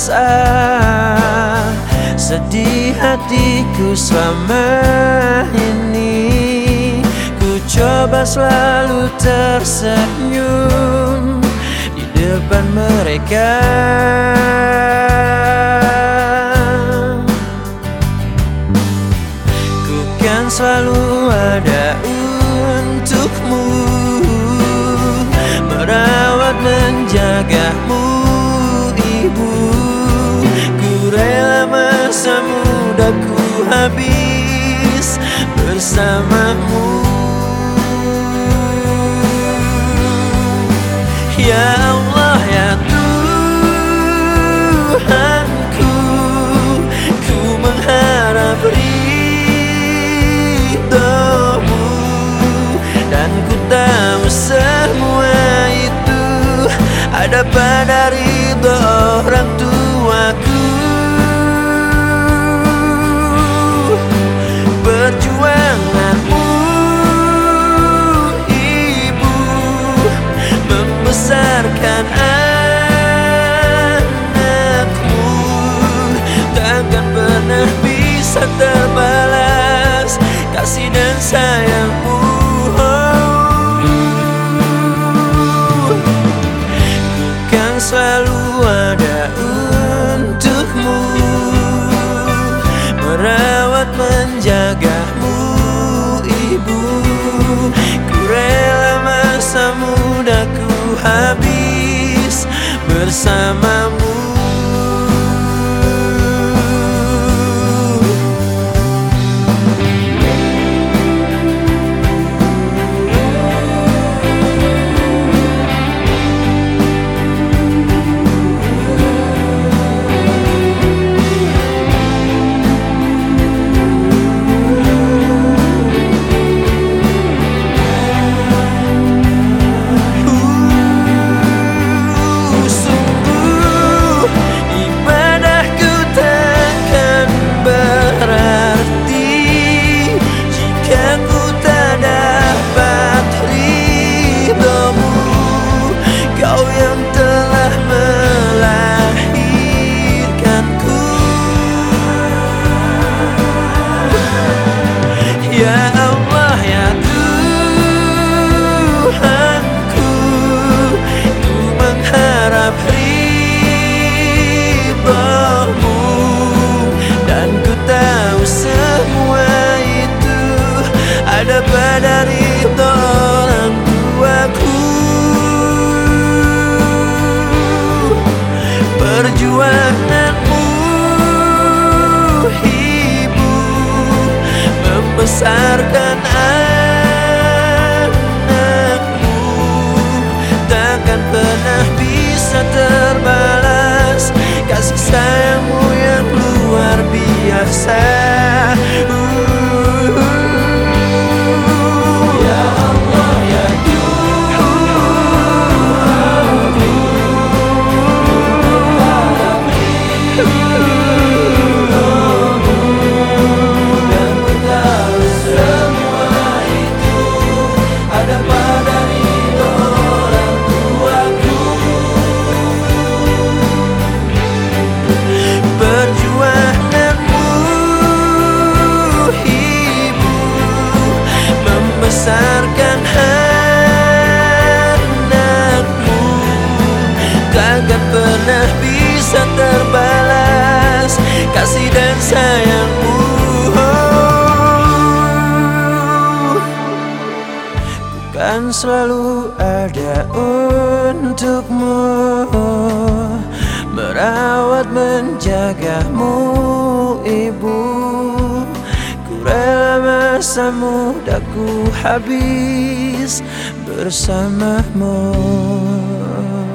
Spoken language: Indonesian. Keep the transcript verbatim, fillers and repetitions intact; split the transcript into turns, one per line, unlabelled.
resah, sedih hatiku selama ini. Ku coba selalu tersenyum di depan mereka. Ku kan selalu ada untukmu, merawat menjagamu ibu. Ku rela masa mudaku habis bersamamu. Ya Allah ya Tuhanku, ku mengharap ridhomu, dan ku tahu semua itu ada pada ridho orang tuaku. Perjuanganmu ibu membesarkan anakmu takkan pernah bisa terbalas kasih dan sayangmu. Selalu ada untukmu, merawat menjagamu ibu. Ku rela masa mudaku habis bersamamu. Ya Allah ya Tuhanku, ku mengharap ridhomu, dan ku tahu semua itu ada pada ridho orang tuaku. Perjuanganmu membesarkan anakmu takkan pernah bisa terbalas kasih sayangmu yang luar biasa. Ya Allah ya membesarkan anakmu takkan pernah bisa terbalas kasih dan sayangmu. Ku kan selalu ada untukmu, merawat menjagamu ibu. Rela masa mudaku habis bersamamu.